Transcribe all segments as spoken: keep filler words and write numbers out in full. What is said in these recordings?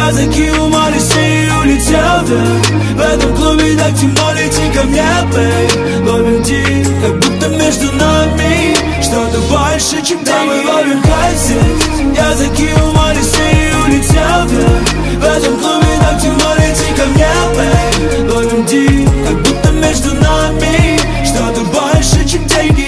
Я закинул Малисе и улетел вверх. В этом клубе так темно, лети ко мне, бэй. Ловим дик, как будто между нами что-то больше, чем деньги. Мы ловим кайф. Я закинул Малисе и улетел вверх. В этом клубе так темно, лети ко мне, бэй. Ловим дик, как будто между нами что-то больше, чем деньги.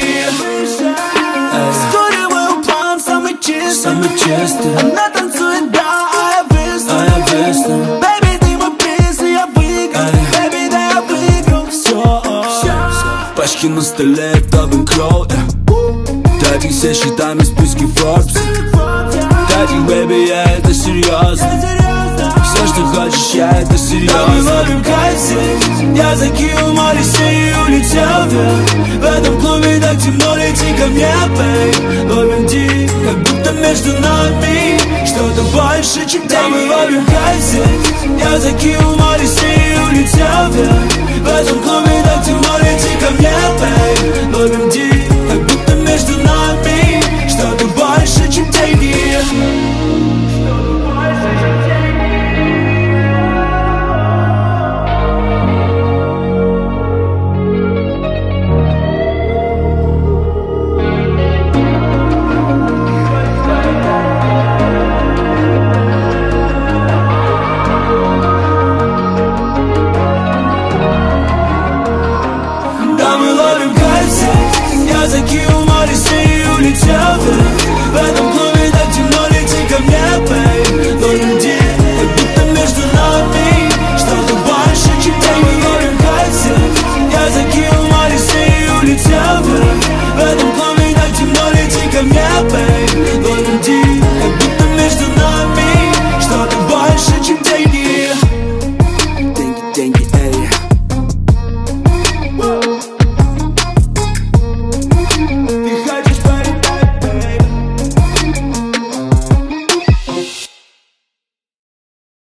Вскоре мой план самый чистый. Она танцует, да, а я весну. Baby, ты мой приз, и я выиграл. Baby, да, я выиграл все. Пачки на столе, это бэнкролл. Дайте все счетами в списке Forbes. Дайте, baby, я это серьезно. Все, что хочешь, я это серьезно. Да, мы ловим кайф здесь. Я закинул Малисе и улетел вверх. В этом клубе так темно, лети ко мне, бэй. Ловим дик, как будто между нами что-то больше, чем деньги. Да, мы ловим кайф здесь. Я закинул Малисе и улетел вверх. В этом клубе так темно, лети ко мне, бэй.